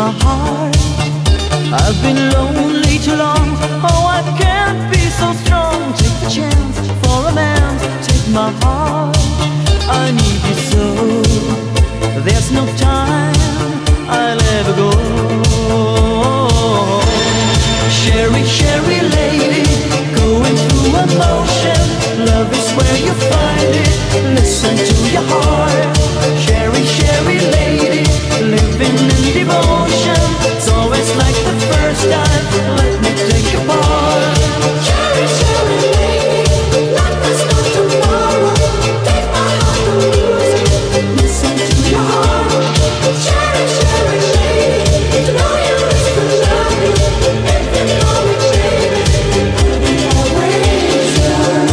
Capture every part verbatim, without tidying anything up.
my heart. I've been lonely too long. Oh, I can't be so strong. Take the chance for a man. Take my heart. I need you so. There's no time I'll ever go. Sherry, Sherry lady, going through emotion. Love is where you find it. Listen to your heart. Sherry, Sherry lady, living in devotion. It's always like the first time. Let me take a part. Cherry, cherry lady, life is not tomorrow. Take my heart, don't lose it. Listen to your heart. Cherry, cherry lady, to know you is to love you. If you know it, baby, I'll be always yours.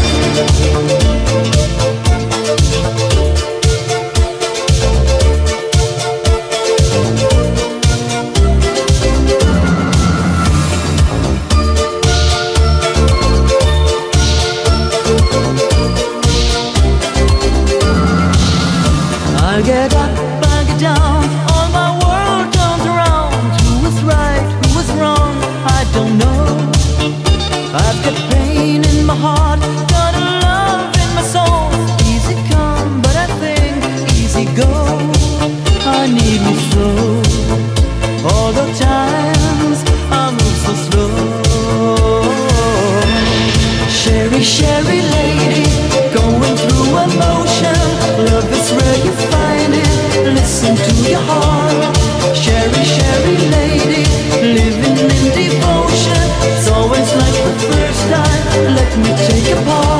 I get up, I get down, all my world turns around. Who was right, who was wrong, I don't know. I've got pain in my heart, got a love in my soul. Easy come, but I think easy go. I need you so. All the times I move so slow. Sherry, Sherry lady, going through emotion. Love is where you find it. Listen to your heart. Sherry, Sherry lady, living in devotion. It's always like the first time. Let me take a part.